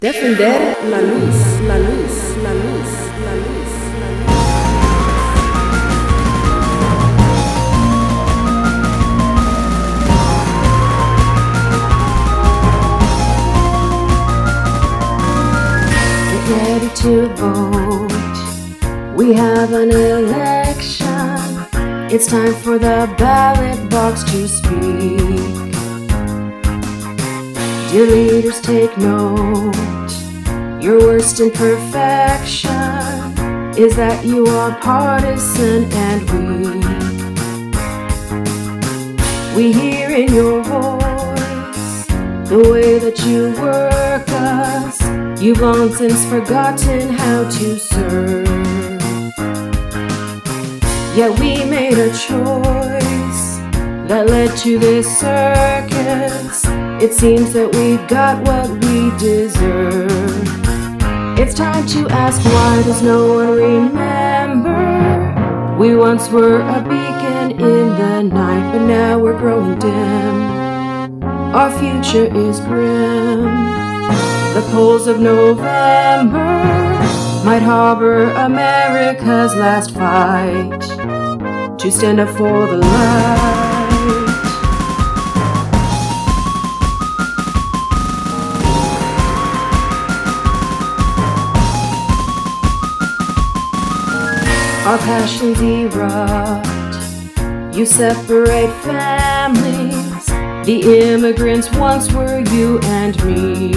Defender la luz, la luz, la luz, la luz, la luz. Get ready to vote. We have an election. It's time for the ballot box to speak. Dear leaders, take note. Your worst imperfection is that you are partisan and weak. We hear in your voice the way that you work us. You've long since forgotten how to serve. Yet we made a choice that led to this circus. It seems that we got what we deserve. It's time to ask, why does no one remember? We once were a beacon in the night, but now we're growing dim. Our future is grim. The polls of November might harbor America's last fight to stand up for the light. Our passions erupt. You separate families. The immigrants once were you and me.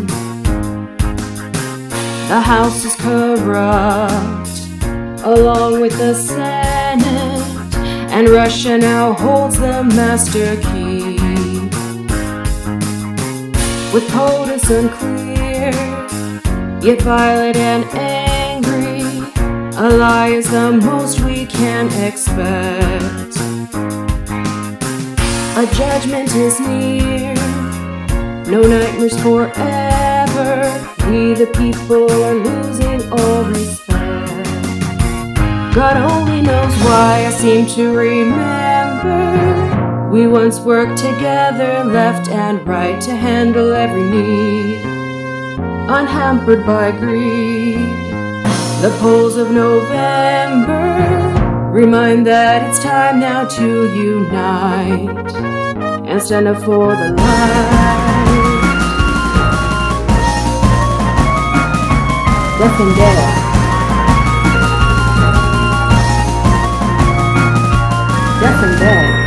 The House is corrupt, along with the Senate, and Russia now holds the master key. With POTUS unclear, yet violent and angry, a lie is the most we can expect. A judgment is near, no nightmares forever. We the people are losing all respect. God only knows why I seem to remember we once worked together, left and right, to handle every need, unhampered by greed. The polls of November remind that it's time now to unite and stand up for the light. Defender. Defender.